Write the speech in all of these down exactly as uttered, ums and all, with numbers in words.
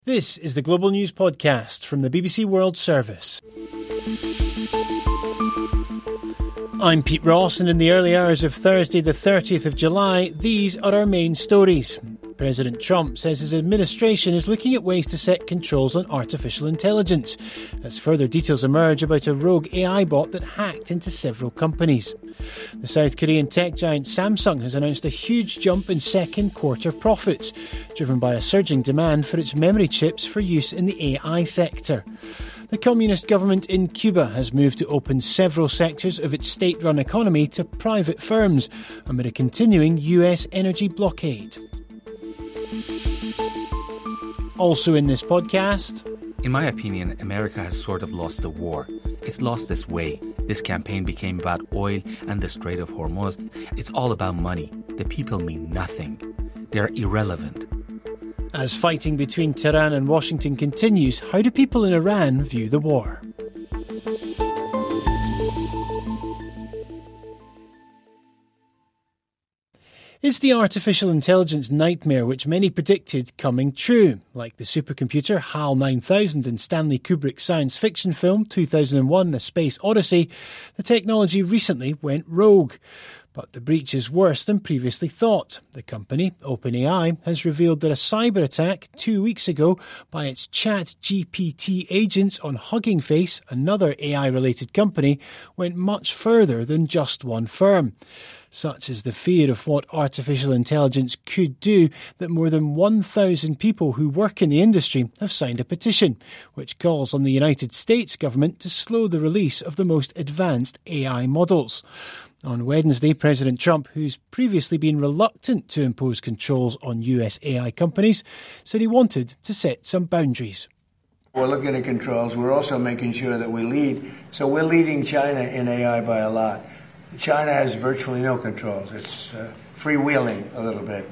This is the Global News Podcast from the B B C World Service. I'm Pete Ross, and in the early hours of Thursday the thirtieth of July, these are our main stories. President Trump says his administration is looking at ways to set controls on artificial intelligence, as further details emerge about a rogue A I bot that hacked into several companies. The South Korean tech giant Samsung has announced a huge jump in second quarter profits, driven by a surging demand for its memory chips for use in the A I sector. The communist government in Cuba has moved to open several sectors of its state-run economy to private firms amid a continuing U S energy blockade. Also in this podcast... In my opinion, America has sort of lost the war. It's lost its way. This campaign became about oil and the Strait of Hormuz. It's all about money. The people mean nothing. They're irrelevant. As fighting between Tehran and Washington continues, how do people in Iran view the war? Is the artificial intelligence nightmare which many predicted coming true? Like the supercomputer HAL nine thousand in Stanley Kubrick's science fiction film two thousand one: A Space Odyssey, the technology recently went rogue. But the breach is worse than previously thought. The company, OpenAI, has revealed that a cyber attack two weeks ago by its ChatGPT agents on Hugging Face, another A I-related company, went much further than just one firm. Such is the fear of what artificial intelligence could do that more than one thousand people who work in the industry have signed a petition, which calls on the United States government to slow the release of the most advanced A I models. On Wednesday, President Trump, who's previously been reluctant to impose controls on U S A I companies, said he wanted to set some boundaries. We're looking at controls. We're also making sure that we lead. So we're leading China in A I by a lot. China has virtually no controls. It's uh, freewheeling a little bit.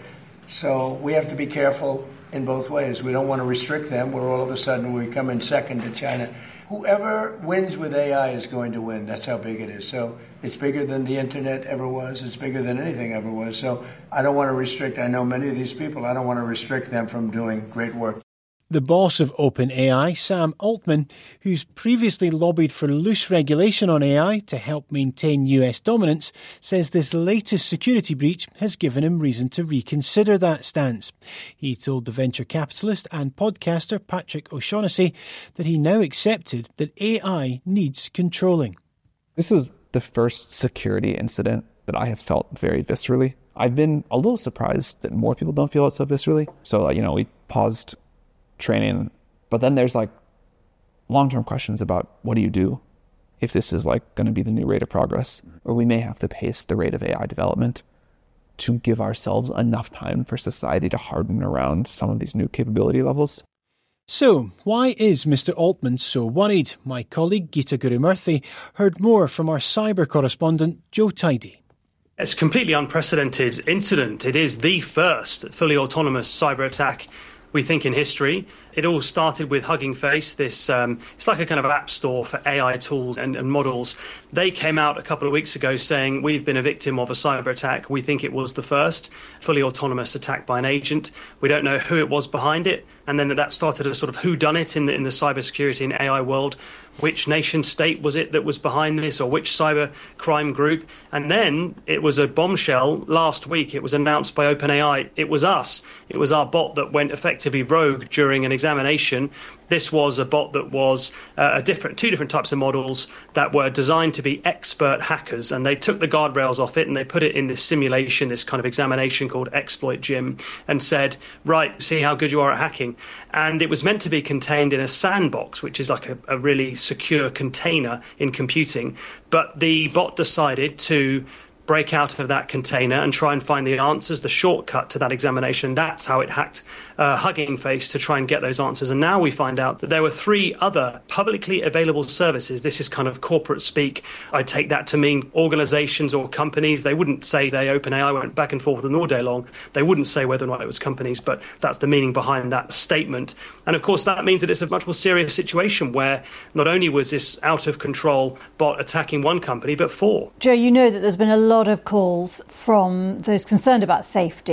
So we have to be careful in both ways. We don't want to restrict them where all of a sudden we come in second to China. Whoever wins with A I is going to win. That's how big it is. So it's bigger than the internet ever was. It's bigger than anything ever was. So I don't want to restrict. I know many of these people. I don't want to restrict them from doing great work. The boss of OpenAI, Sam Altman, who's previously lobbied for loose regulation on A I to help maintain U S dominance, says this latest security breach has given him reason to reconsider that stance. He told the venture capitalist and podcaster Patrick O'Shaughnessy that he now accepted that A I needs controlling. This is the first security incident that I have felt very viscerally. I've been a little surprised that more people don't feel it so viscerally. So, you know, we paused training, but then there's like long-term questions about what do you do if this is like going to be the new rate of progress, or we may have to pace the rate of A I development to give ourselves enough time for society to harden around some of these new capability levels. So, why is Mister Altman so worried? My colleague Geeta Gurumurthy heard more from our cyber correspondent Joe Tidy. It's a completely unprecedented incident. It is the first fully autonomous cyber attack, we think, in history. It all started with Hugging Face. This um, it's like a kind of app store for A I tools and, and models. They came out a couple of weeks ago saying, we've been a victim of a cyber attack. We think it was the first fully autonomous attack by an agent. We don't know who it was behind it. And then that started a sort of whodunit in the, in the cybersecurity and A I world. Which nation state was it that was behind this, or which cyber crime group? And then it was a bombshell last week. It was announced by OpenAI. It was us. It was our bot that went effectively rogue during an examination. This was a bot that was uh, a different, two different types of models that were designed to be expert hackers, and they took the guardrails off it and they put it in this simulation, this kind of examination called Exploit Gym, and said, right, see how good you are at hacking. And it was meant to be contained in a sandbox, which is like a, a really secure container in computing. But the bot decided to break out of that container and try and find the answers, the shortcut to that examination. That's how it hacked uh, Hugging Face to try and get those answers. And now we find out that there were three other publicly available services. This is kind of corporate speak. I take that to mean organizations or companies. They wouldn't say they OpenAI went back and forth with them all day long. They wouldn't say whether or not it was companies, but that's the meaning behind that statement. And of course, that means that it's a much more serious situation where not only was this out of control bot attacking one company, but four. Joe, you know that there's been a lot of calls from those concerned about safety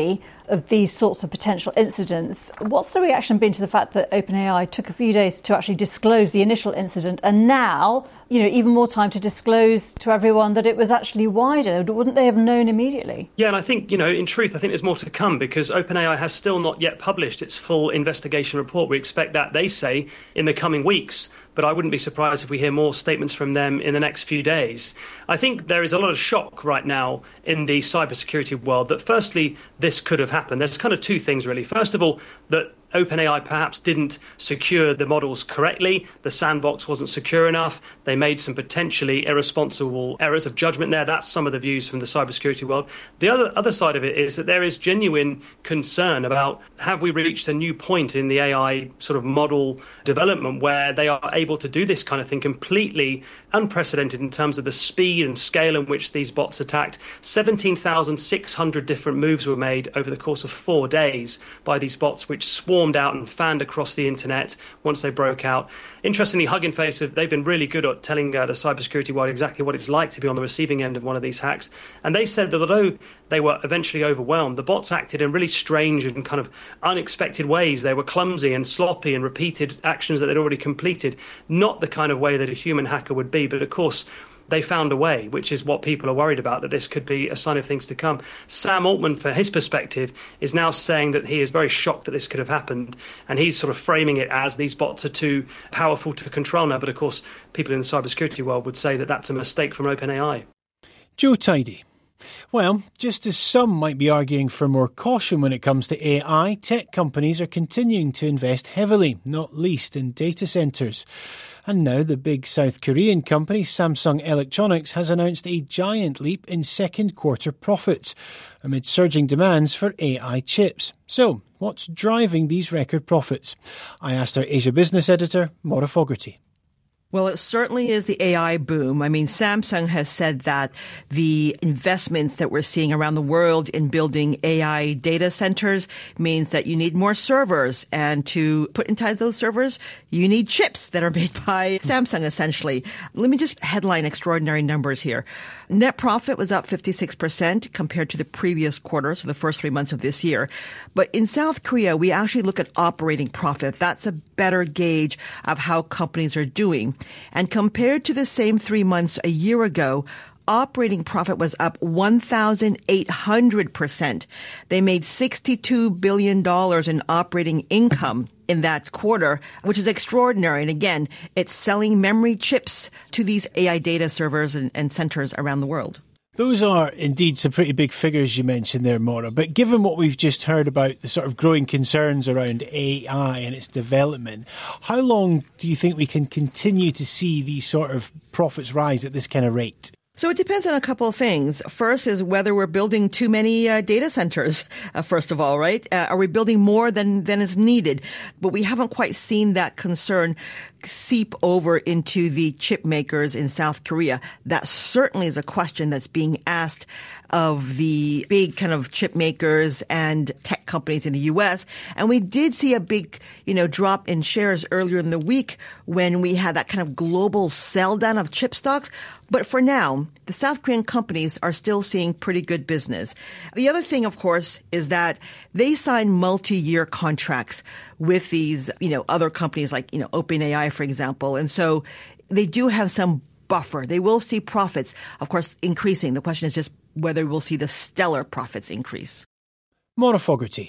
of these sorts of potential incidents. What's the reaction been to the fact that OpenAI took a few days to actually disclose the initial incident, and now, you know, even more time to disclose to everyone that it was actually wider? Wouldn't they have known immediately? Yeah, and I think, you know, in truth, I think there's more to come, because OpenAI has still not yet published its full investigation report. We expect that, they say, in the coming weeks. But I wouldn't be surprised if we hear more statements from them in the next few days. I think there is a lot of shock right now in the cybersecurity world that, firstly, this could have happened. There's kind of two things, really. First of all, that OpenAI perhaps didn't secure the models correctly. The sandbox wasn't secure enough. They made some potentially irresponsible errors of judgment there. That's some of the views from the cybersecurity world. The other other side of it is that there is genuine concern about, have we reached a new point in the A I sort of model development where they are able to do this kind of thing completely unprecedented in terms of the speed and scale in which these bots attacked. seventeen thousand six hundred different moves were made over the course of four days by these bots, which swarmed out and fanned across the internet once they broke out. Interestingly, Hugging Face, they've been really good at telling uh, the cybersecurity world exactly what it's like to be on the receiving end of one of these hacks. And they said that although they were eventually overwhelmed, the bots acted in really strange and kind of unexpected ways. They were clumsy and sloppy and repeated actions that they'd already completed, not the kind of way that a human hacker would be. But of course, they found a way, which is what people are worried about, that this could be a sign of things to come. Sam Altman, for his perspective, is now saying that he is very shocked that this could have happened. And he's sort of framing it as these bots are too powerful to control now. But of course, people in the cybersecurity world would say that that's a mistake from OpenAI. Joe Tidy. Well, just as some might be arguing for more caution when it comes to A I, tech companies are continuing to invest heavily, not least in data centres. And now the big South Korean company Samsung Electronics has announced a giant leap in second quarter profits amid surging demands for A I chips. So, what's driving these record profits? I asked our Asia business editor, Maura Fogarty. Well, it certainly is the A I boom. I mean, Samsung has said that the investments that we're seeing around the world in building A I data centers means that you need more servers. And to put inside those servers, you need chips that are made by Samsung, essentially. Let me just headline extraordinary numbers here. Net profit was up fifty-six percent compared to the previous quarter, so the first three months of this year. But in South Korea, we actually look at operating profit. That's a better gauge of how companies are doing. And compared to the same three months a year ago, operating profit was up one thousand eight hundred percent. They made sixty-two billion dollars in operating income in that quarter, which is extraordinary. And again, it's selling memory chips to these A I data servers and, and centers around the world. Those are indeed some pretty big figures you mentioned there, Maura. But given what we've just heard about the sort of growing concerns around A I and its development, how long do you think we can continue to see these sort of profits rise at this kind of rate? So it depends on a couple of things. First is whether we're building too many uh, data centers, uh, first of all, right? Uh, are we building more than, than is needed? But we haven't quite seen that concern seep over into the chip makers in South Korea. That certainly is a question that's being asked of the big kind of chip makers and tech companies in the U S. And we did see a big, you know, drop in shares earlier in the week when we had that kind of global sell down of chip stocks. But for now, the South Korean companies are still seeing pretty good business. The other thing, of course, is that they sign multi-year contracts with these, you know, other companies like, you know, OpenAI, for example. And so they do have some buffer. They will see profits, of course, increasing. The question is just whether we'll see the stellar profits increase. Maura Fogarty.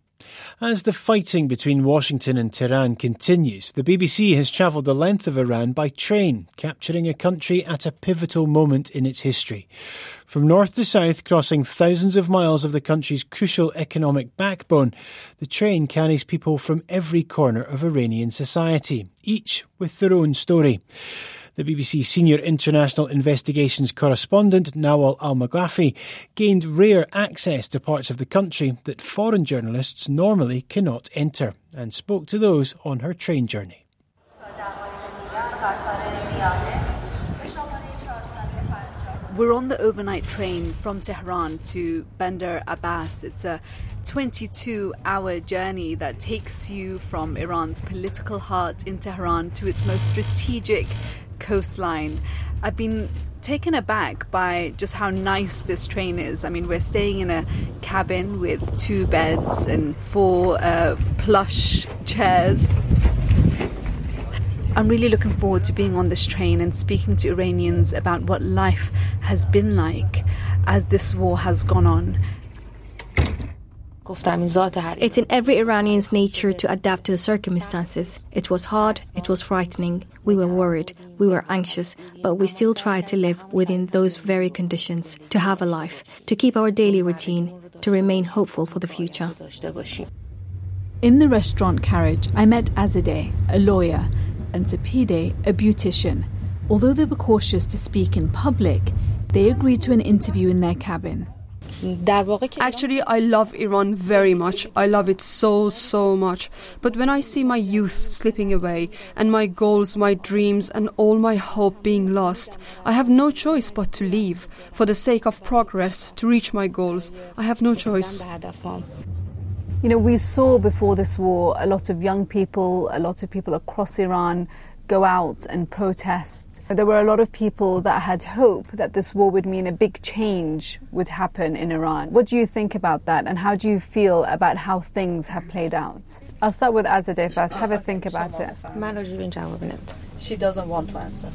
As the fighting between Washington and Tehran continues, the B B C has travelled the length of Iran by train, capturing a country at a pivotal moment in its history. From north to south, crossing thousands of miles of the country's crucial economic backbone, the train carries people from every corner of Iranian society, each with their own story. The B B C senior international investigations correspondent, Nawal Al-Maghafi, gained rare access to parts of the country that foreign journalists normally cannot enter, and spoke to those on her train journey. We're on the overnight train from Tehran to Bandar Abbas. It's a twenty-two hour journey that takes you from Iran's political heart in Tehran to its most strategic coastline. I've been taken aback by just how nice this train is. I mean, we're staying in a cabin with two beds and four uh, plush chairs. I'm really looking forward to being on this train and speaking to Iranians about what life has been like as this war has gone on. It's in every Iranian's nature to adapt to the circumstances. It was hard, it was frightening, we were worried, we were anxious, but we still tried to live within those very conditions, to have a life, to keep our daily routine, to remain hopeful for the future. In the restaurant carriage, I met Azadeh, a lawyer, and Sapide, a beautician. Although they were cautious to speak in public, they agreed to an interview in their cabin. Actually, I love Iran very much. I love it so, so much. But when I see my youth slipping away and my goals, my dreams and all my hope being lost, I have no choice but to leave. For the sake of progress, to reach my goals, I have no choice. You know, we saw before this war a lot of young people, a lot of people across Iran go out and protest. There were a lot of people that had hope that this war would mean a big change would happen in Iran. What do you think about that, and how do you feel about how things have played out? I'll start with Azadeh first. Have a think about it. She doesn't want to answer.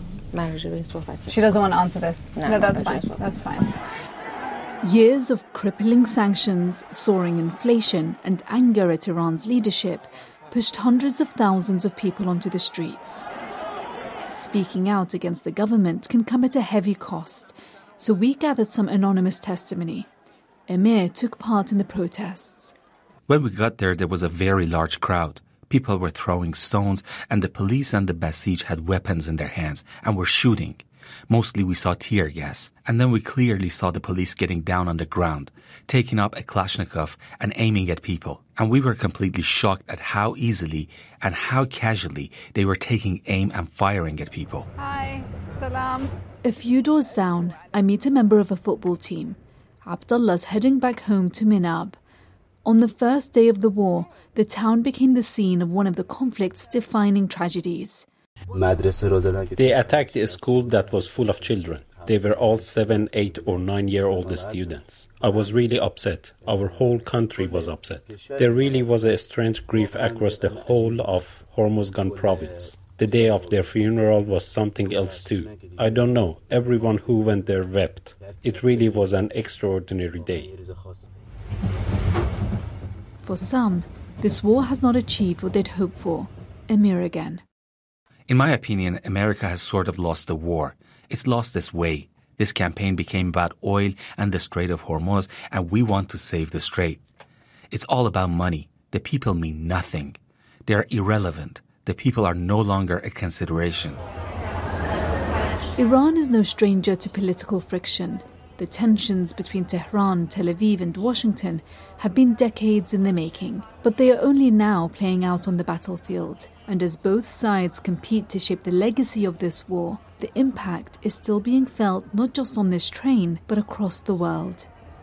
She doesn't want to answer this? No, no that's fine. That's fine. Years of crippling sanctions, soaring inflation, and anger at Iran's leadership pushed hundreds of thousands of people onto the streets. Speaking out against the government can come at a heavy cost, so we gathered some anonymous testimony. Emir took part in the protests. When we got there, there was a very large crowd. People were throwing stones, and the police and the Basij had weapons in their hands and were shooting. Mostly we saw tear gas, and then we clearly saw the police getting down on the ground, taking up a Kalashnikov and aiming at people. And we were completely shocked at how easily and how casually they were taking aim and firing at people. Hi, salam. A few doors down, I meet a member of a football team. Abdullah's heading back home to Minab. On the first day of the war, the town became the scene of one of the conflict's defining tragedies. They attacked a school that was full of children. They were all seven, eight or nine-year-old students. I was really upset. Our whole country was upset. There really was a strange grief across the whole of Hormozgan province. The day of their funeral was something else too. I don't know. Everyone who went there wept. It really was an extraordinary day. For some, this war has not achieved what they'd hoped for. Emir again. In my opinion, America has sort of lost the war. It's lost its way. This campaign became about oil and the Strait of Hormuz, and we want to save the strait. It's all about money. The people mean nothing. They are irrelevant. The people are no longer a consideration. Iran is no stranger to political friction. The tensions between Tehran, Tel Aviv and Washington have been decades in the making, but they are only now playing out on the battlefield. And as both sides compete to shape the legacy of this war, the impact is still being felt not just on this train, but across the world.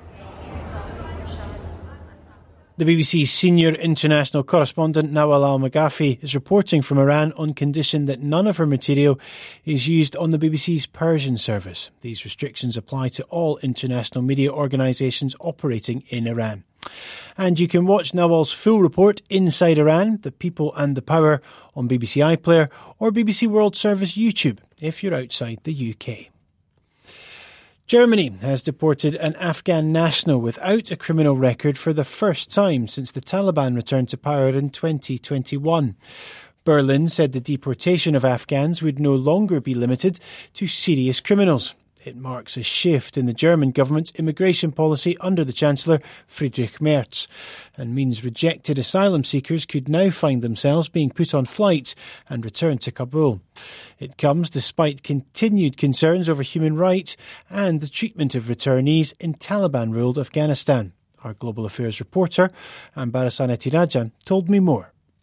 The B B C's senior international correspondent Nawal Al-Maghafi is reporting from Iran on condition that none of her material is used on the B B C's Persian service. These restrictions apply to all international media organisations operating in Iran. And you can watch Nawal's full report, Inside Iran, The People and the Power, on B B C iPlayer or B B C World Service YouTube if you're outside the U K. Germany has deported an Afghan national without a criminal record for the first time since the Taliban returned to power in twenty twenty-one. Berlin said the deportation of Afghans would no longer be limited to serious criminals. It marks a shift in the German government's immigration policy under the Chancellor Friedrich Merz and means rejected asylum seekers could now find themselves being put on flights and returned to Kabul. It comes despite continued concerns over human rights and the treatment of returnees in Taliban-ruled Afghanistan. Our Global Affairs reporter, Ambarasana Tirajan, told me more.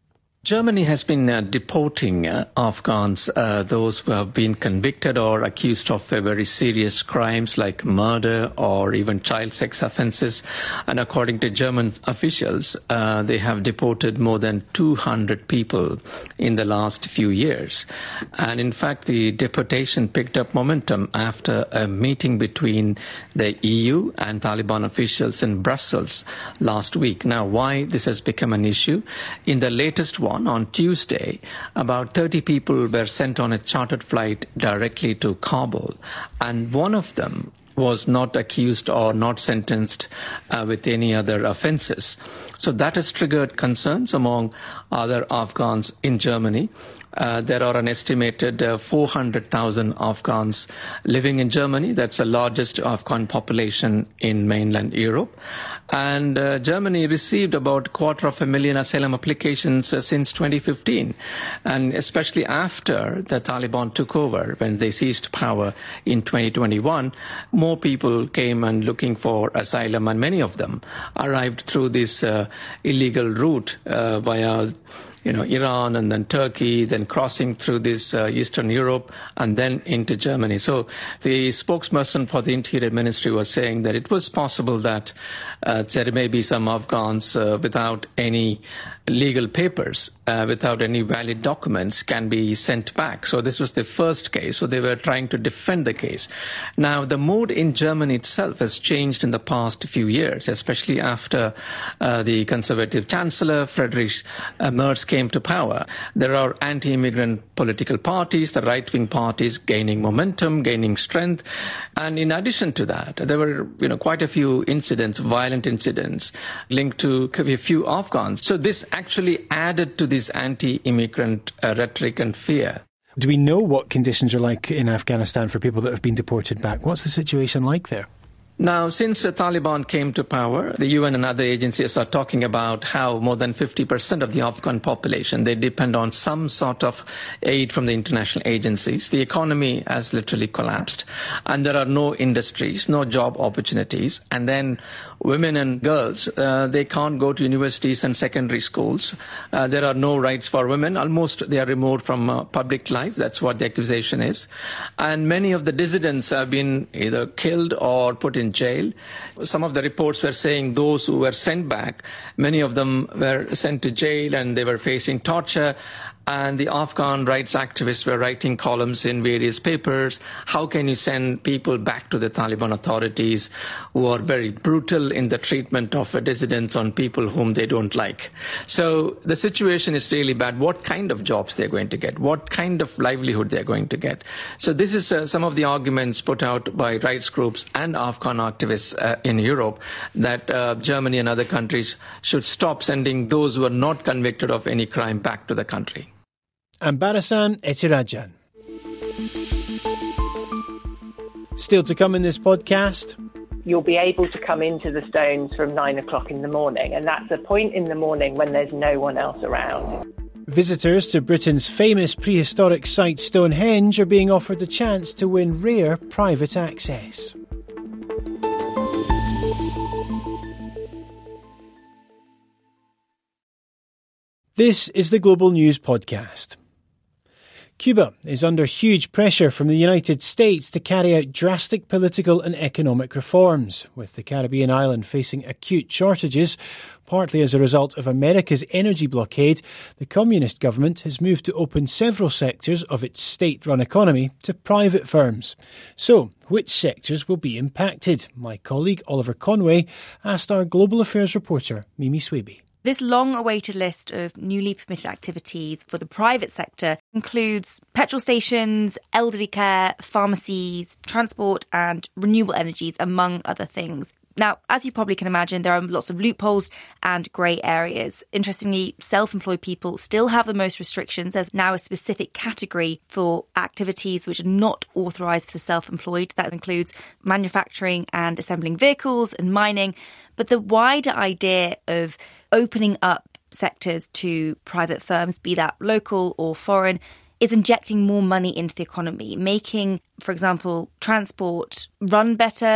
Germany has been uh, deporting uh, Afghans, uh, those who have been convicted or accused of uh, very serious crimes like murder or even child sex offences. And according to German officials, uh, they have deported more than two hundred people in the last few years. And in fact, the deportation picked up momentum after a meeting between the E U and Taliban officials in Brussels last week. Now, why this has become an issue? In the latest one, on Tuesday, about thirty people were sent on a chartered flight directly to Kabul, and one of them was not accused or not sentenced uh, with any other offences. So that has triggered concerns among other Afghans in Germany. Uh, there are an estimated uh, four hundred thousand Afghans living in Germany. That's the largest Afghan population in mainland Europe. And uh, Germany received about a quarter of a million asylum applications uh, since twenty fifteen. And especially after the Taliban took over, when they seized power in twenty twenty-one, more people came and looking for asylum, and many of them arrived through this uh, illegal route uh, via you know, Iran and then Turkey, then crossing through this uh, Eastern Europe and then into Germany. So the spokesperson for the Interior Ministry was saying that it was possible that uh, there may be some Afghans uh, without any legal papers, uh, without any valid documents, can be sent back. So this was the first case. So they were trying to defend the case. Now, the mood in Germany itself has changed in the past few years, especially after uh, the conservative chancellor, Friedrich uh, Merz, came to power. There are anti-immigrant political parties, the right-wing parties gaining momentum, gaining strength. And in addition to that, there were you know, quite a few incidents, violent incidents, linked to a few Afghans. So this actually added to this anti-immigrant uh, rhetoric and fear. Do we know what conditions are like in Afghanistan for people that have been deported back? What's the situation like there? Now, since the Taliban came to power, the U N and other agencies are talking about how more than fifty percent of the Afghan population, they depend on some sort of aid from the international agencies. The economy has literally collapsed, and there are no industries, no job opportunities. And then women and girls, uh, they can't go to universities and secondary schools. Uh, there are no rights for women. Almost they are removed from uh, public life. That's what the accusation is. And many of the dissidents have been either killed or put in jail. Some of the reports were saying those who were sent back, many of them were sent to jail and they were facing torture. And the Afghan rights activists were writing columns in various papers. How can you send people back to the Taliban authorities who are very brutal in the treatment of dissidents on people whom they don't like? So the situation is really bad. What kind of jobs they're going to get? What kind of livelihood they're going to get? So this is uh, some of the arguments put out by rights groups and Afghan activists uh, in Europe that uh, Germany and other countries should stop sending those who are not convicted of any crime back to the country. And Barisan Ethirajan. Still to come in this podcast. You'll be able to come into the Stones from nine o'clock in the morning, and that's a point in the morning when there's no one else around. Visitors to Britain's famous prehistoric site Stonehenge are being offered the chance to win rare private access. This is the Global News Podcast. Cuba is under huge pressure from the United States to carry out drastic political and economic reforms, with the Caribbean island facing acute shortages. Partly as a result of America's energy blockade, the communist government has moved to open several sectors of its state-run economy to private firms. So, which sectors will be impacted? My colleague Oliver Conway asked our Global Affairs reporter Mimi Swaby. This long-awaited list of newly permitted activities for the private sector includes petrol stations, elderly care, pharmacies, transport and renewable energies, among other things. Now, as you probably can imagine, there are lots of loopholes and grey areas. Interestingly, self-employed people still have the most restrictions. There's now a specific category for activities which are not authorised for the self-employed. That includes manufacturing and assembling vehicles and mining. But the wider idea of opening up sectors to private firms, be that local or foreign, is injecting more money into the economy, making, for example, transport run better,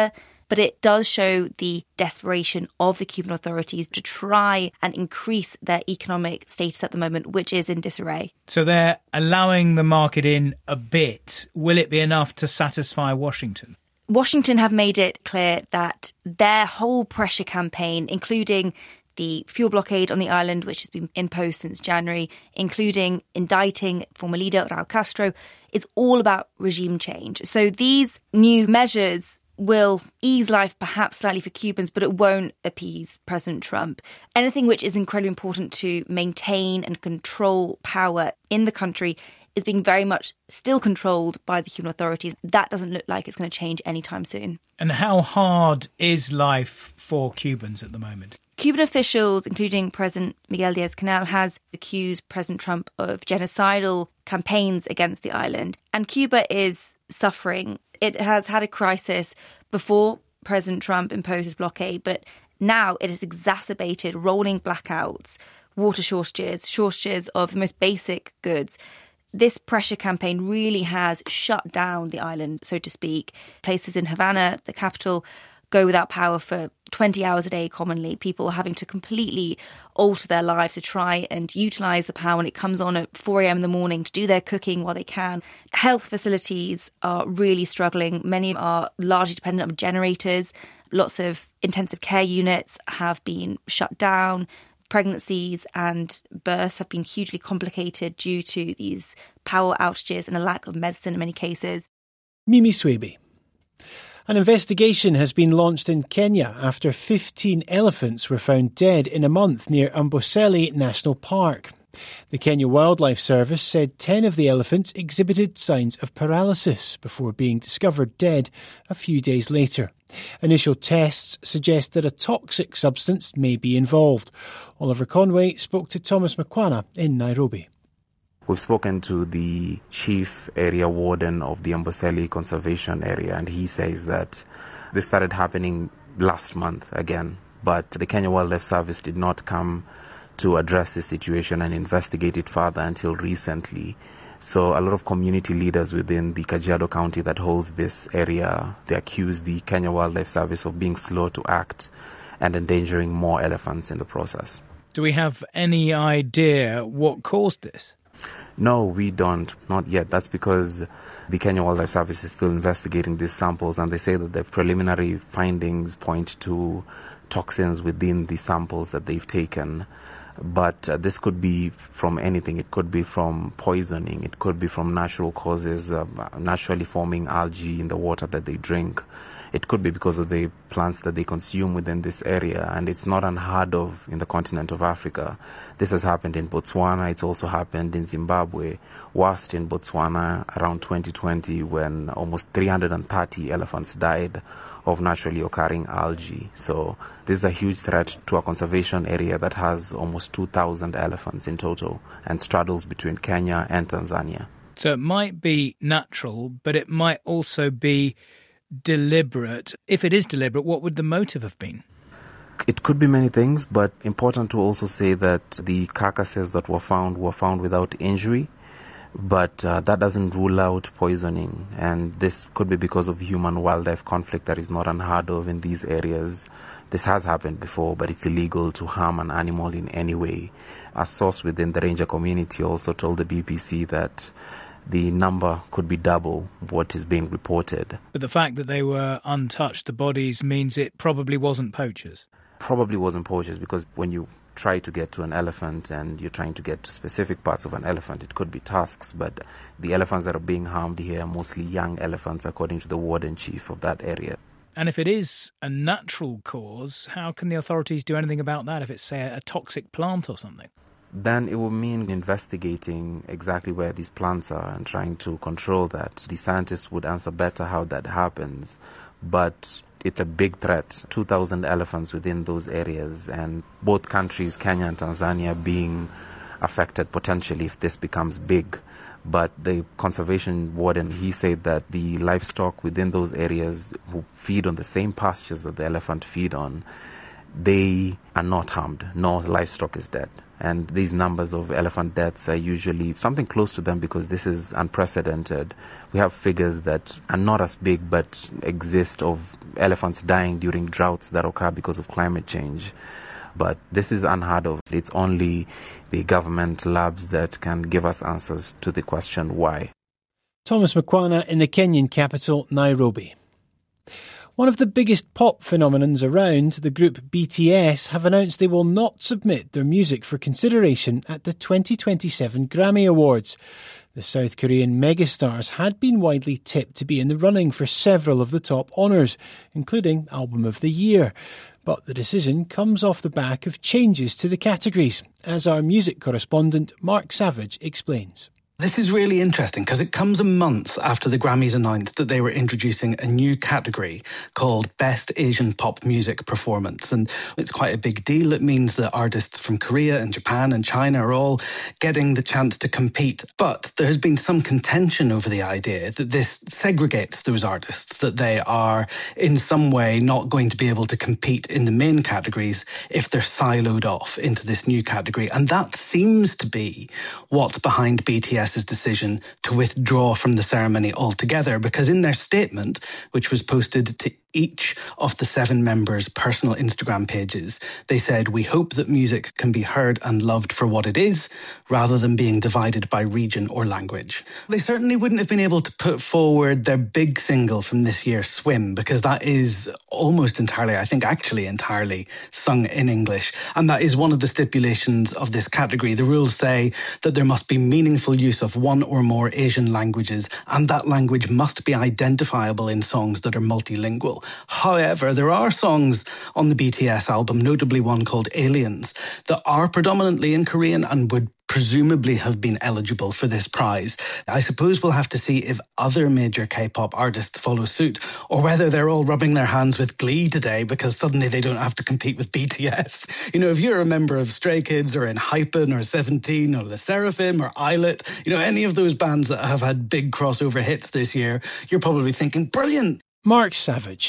but it does show the desperation of the Cuban authorities to try and increase their economic status at the moment, which is in disarray. So they're allowing the market in a bit. Will it be enough to satisfy Washington? Washington have made it clear that their whole pressure campaign, including the fuel blockade on the island, which has been imposed since January, including indicting former leader Raul Castro, is all about regime change. So these new measures will ease life perhaps slightly for Cubans, but it won't appease President Trump. Anything which is incredibly important to maintain and control power in the country is being very much still controlled by the Cuban authorities. That doesn't look like it's going to change anytime soon. And how hard is life for Cubans at the moment? Cuban officials, including President Miguel Diaz-Canel, has accused President Trump of genocidal campaigns against the island. And Cuba is suffering. It has had a crisis before President Trump imposed his blockade, but now it has exacerbated rolling blackouts, water shortages, shortages of the most basic goods. This pressure campaign really has shut down the island, so to speak. Places in Havana, the capital, go without power for twenty hours a day commonly. People are having to completely alter their lives to try and utilise the power when it comes on at four a.m. in the morning to do their cooking while they can. Health facilities are really struggling. Many are largely dependent on generators. Lots of intensive care units have been shut down. Pregnancies and births have been hugely complicated due to these power outages and a lack of medicine in many cases. Mimi Swaby. An investigation has been launched in Kenya after fifteen elephants were found dead in a month near Amboseli National Park. The Kenya Wildlife Service said ten of the elephants exhibited signs of paralysis before being discovered dead a few days later. Initial tests suggest that a toxic substance may be involved. Oliver Conway spoke to Thomas Mkwana in Nairobi. We've spoken to the chief area warden of the Amboseli Conservation Area, and he says that this started happening last month again, but the Kenya Wildlife Service did not come to address the situation and investigate it further until recently. So a lot of community leaders within the Kajiado County that holds this area, they accuse the Kenya Wildlife Service of being slow to act and endangering more elephants in the process. Do we have any idea what caused this? No, we don't. Not yet. That's because the Kenya Wildlife Service is still investigating these samples, and they say that the preliminary findings point to toxins within the samples that they've taken. But uh, this could be from anything. It could be from poisoning. It could be from natural causes, uh, naturally forming algae in the water that they drink. It could be because of the plants that they consume within this area, and it's not unheard of in the continent of Africa. This has happened in Botswana. It's also happened in Zimbabwe. Worst in Botswana around twenty twenty, when almost three hundred thirty elephants died of naturally occurring algae. So this is a huge threat to a conservation area that has almost two thousand elephants in total and straddles between Kenya and Tanzania. So it might be natural, but it might also be deliberate. If it is deliberate, what would the motive have been? It could be many things, but important to also say that the carcasses that were found were found without injury. But uh, that doesn't rule out poisoning, and this could be because of human-wildlife conflict that is not unheard of in these areas. This has happened before, but it's illegal to harm an animal in any way. A source within the ranger community also told the B B C that the number could be double what is being reported. But the fact that they were untouched, the bodies, means it probably wasn't poachers. Probably wasn't poachers, because when you try to get to an elephant and you're trying to get to specific parts of an elephant, it could be tusks, but the elephants that are being harmed here are mostly young elephants, according to the warden chief of that area. And if it is a natural cause, how can the authorities do anything about that if it's, say, a toxic plant or something? Then it will mean investigating exactly where these plants are and trying to control that. The scientists would answer better how that happens, but it's a big threat. two thousand elephants within those areas, and both countries, Kenya and Tanzania, being affected potentially if this becomes big. But the conservation warden, he said that the livestock within those areas who feed on the same pastures that the elephant feed on, they are not harmed, no livestock is dead. And these numbers of elephant deaths are usually something close to them because this is unprecedented. We have figures that are not as big but exist of elephants dying during droughts that occur because of climate change. But this is unheard of. It's only the government labs that can give us answers to the question why. Thomas Mkwana in the Kenyan capital, Nairobi. One of the biggest pop phenomenons around, the group B T S have announced they will not submit their music for consideration at the twenty twenty-seven Grammy Awards. The South Korean megastars had been widely tipped to be in the running for several of the top honours, including Album of the Year. But the decision comes off the back of changes to the categories, as our music correspondent Mark Savage explains. This is really interesting because it comes a month after the Grammys announced that they were introducing a new category called Best Asian Pop Music Performance. And it's quite a big deal. It means that artists from Korea and Japan and China are all getting the chance to compete. But there has been some contention over the idea that this segregates those artists, that they are in some way not going to be able to compete in the main categories if they're siloed off into this new category. And that seems to be what's behind B T S decision to withdraw from the ceremony altogether, because in their statement, which was posted to each of the seven members' personal Instagram pages, they said, "We hope that music can be heard and loved for what it is, rather than being divided by region or language." They certainly wouldn't have been able to put forward their big single from this year, Swim, because that is almost entirely, I think actually entirely, sung in English. And that is one of the stipulations of this category. The rules say that there must be meaningful use of one or more Asian languages, and that language must be identifiable in songs that are multilingual. However, there are songs on the B T S album, notably one called Aliens, that are predominantly in Korean and would presumably have been eligible for this prize. I suppose we'll have to see if other major K-pop artists follow suit, or whether they're all rubbing their hands with glee today because suddenly they don't have to compete with B T S. You know, if you're a member of Stray Kids or Enhypen or Seventeen or LE SSERAFIM or Islet, you know, any of those bands that have had big crossover hits this year, you're probably thinking, brilliant. Mark Savage.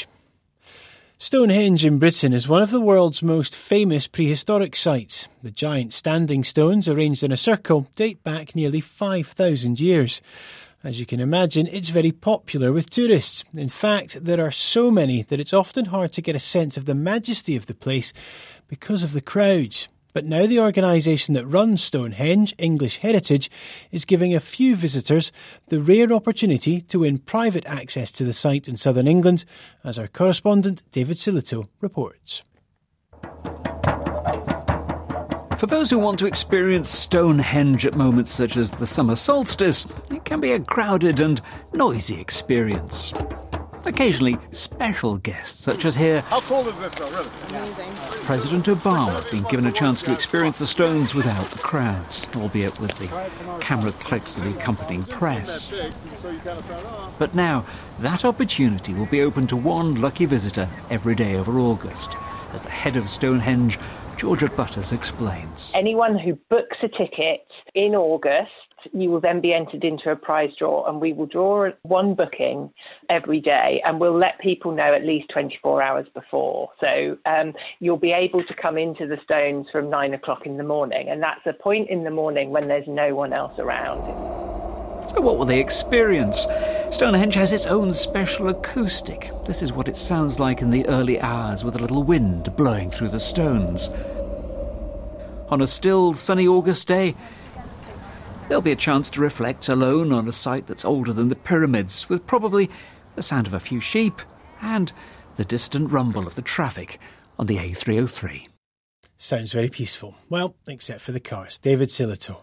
Stonehenge in Britain is one of the world's most famous prehistoric sites. The giant standing stones, arranged in a circle, date back nearly five thousand years. As you can imagine, it's very popular with tourists. In fact, there are so many that it's often hard to get a sense of the majesty of the place because of the crowds. But now the organisation that runs Stonehenge, English Heritage, is giving a few visitors the rare opportunity to win private access to the site in southern England, as our correspondent David Silito reports. For those who want to experience Stonehenge at moments such as the summer solstice, it can be a crowded and noisy experience. Occasionally, special guests, such as here, how cool is this though, really? Amazing. President Obama being given a chance to experience the stones without the crowds, albeit with the camera clicks of the accompanying press. But now, that opportunity will be open to one lucky visitor every day over August, as the head of Stonehenge, Georgia Butters, explains. Anyone who books a ticket in August, you will then be entered into a prize draw, and we will draw one booking every day, and we'll let people know at least twenty-four hours before. So um, you'll be able to come into the stones from nine o'clock in the morning, and that's a point in the morning when there's no one else around. So what will they experience? Stonehenge has its own special acoustic. This is what it sounds like in the early hours with a little wind blowing through the stones. On a still, sunny August day, there'll be a chance to reflect alone on a site that's older than the pyramids, with probably the sound of a few sheep and the distant rumble of the traffic on the A three oh three. Sounds very peaceful. Well, except for the cars. David Silito.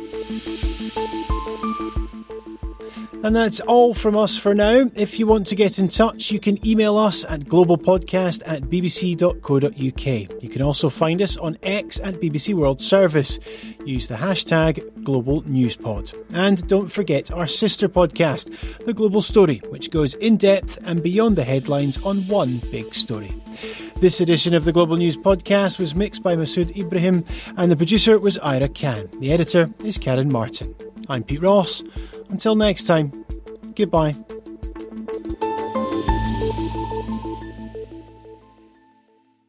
And that's all from us for now. If you want to get in touch, you can email us at globalpodcast at bbc dot co dot uk. You can also find us on X at B B C World Service. Use the hashtag Global Newspod. And don't forget our sister podcast, The Global Story, which goes in depth and beyond the headlines on one big story. This edition of the Global News Podcast was mixed by Masood Ibrahim, and the producer was Ira Khan. The editor is Karen Martin. I'm Pete Ross. Until next time, goodbye.